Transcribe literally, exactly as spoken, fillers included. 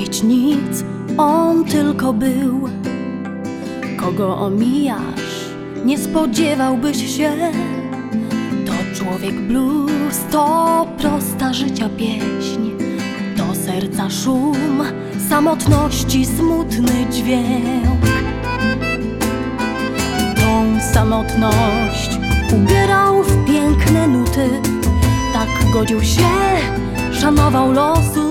mieć nic, on tylko był. Kogo omijasz, nie spodziewałbyś się. To człowiek blues, to prosta życia pieśń, to serca szum, samotności smutny dźwięk. Tą samotność ubierał w piękne nuty, tak godził się, szanował losu.